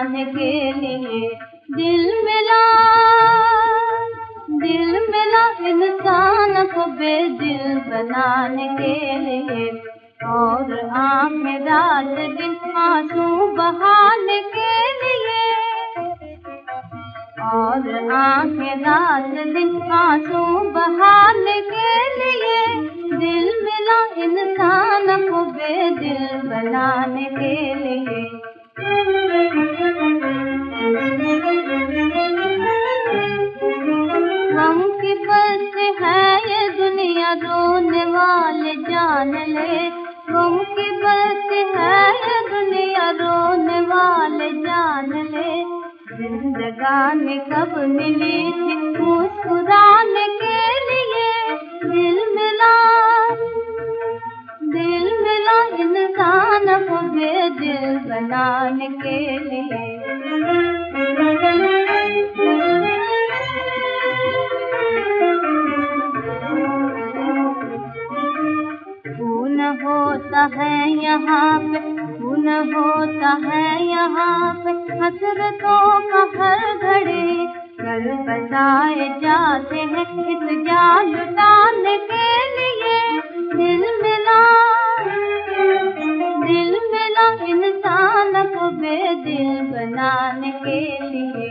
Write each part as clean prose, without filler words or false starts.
बनाने के लिए। दिल मिला इंसान को बेदिल बनाने के लिए, और आंखें रात दिन आंसू बहाने के लिए, और आंखें रात दिन आंसू बहाने के लिए। दिल मिला इंसान को बेदिल बनाने के लिए। गम की बस है ये दुनिया रोने वाले जान ले, गम की बस है ये दुनिया रोने वाले जान ले। जिंदगानी कब मिली थी मुस्कुराने के लिए। दिल मिला इंसान को बेदिल बनाने के लिए। खून होता है यहाँ पे, खून होता है यहाँ पे, हसरतों का हर घड़ी गल बसाए जाते हैं इस जान लुटाने के लिए। दिल मिला इंसान को बेदिल बनाने के लिए।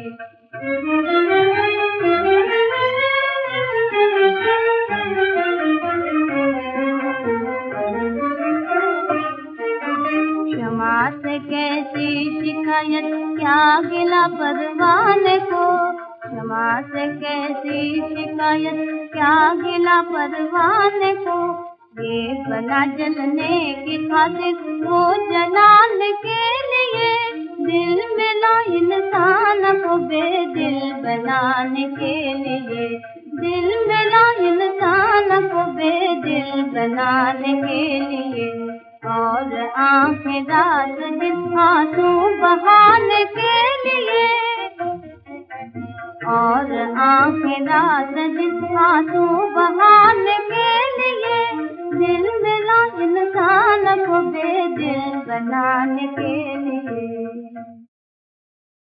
क्षमा से कैसी शिकायत क्या गिला परवाने को, क्षमा से कैसी शिकायत क्या गिला परवाने को। ये बना जलने की खातिर वो जलाने के लिए। दिल मिला इंसान को बेदिल बनाने के लिए। दिल मिला इंसान को बेदिल बनाने के लिए, और आंखें रात दिन आंसू बहाने के लिए, और आंखें रात दिन आंसू बहाने के लिए। दिल मिला इंसान को बेदिल बनाने के लिए।